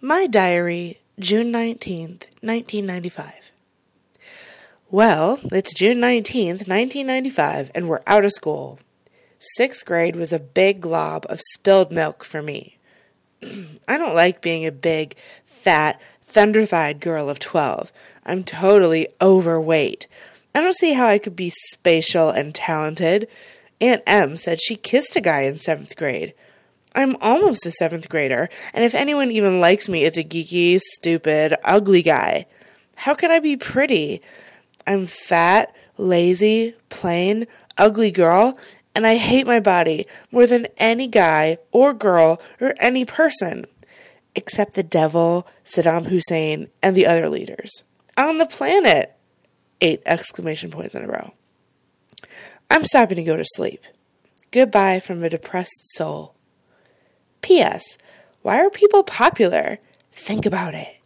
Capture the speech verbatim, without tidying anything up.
My diary, June nineteenth, nineteen ninety-five. Well, it's June nineteenth, nineteen ninety-five, and we're out of school. Sixth grade was a big glob of spilled milk for me. I don't like being a big, fat, thunder-thighed girl of twelve. I'm totally overweight. I don't see how I could be spatial and talented. Aunt Em said she kissed a guy in seventh grade. I'm almost a seventh grader, and if anyone even likes me, it's a geeky, stupid, ugly guy. How can I be pretty? I'm fat, lazy, plain, ugly girl, and I hate my body more than any guy or girl or any person, except the devil, Saddam Hussein, and the other leaders on the planet. Eight exclamation points in a row. I'm stopping to go to sleep. Goodbye from a depressed soul. P S. Why are people popular? Think about it.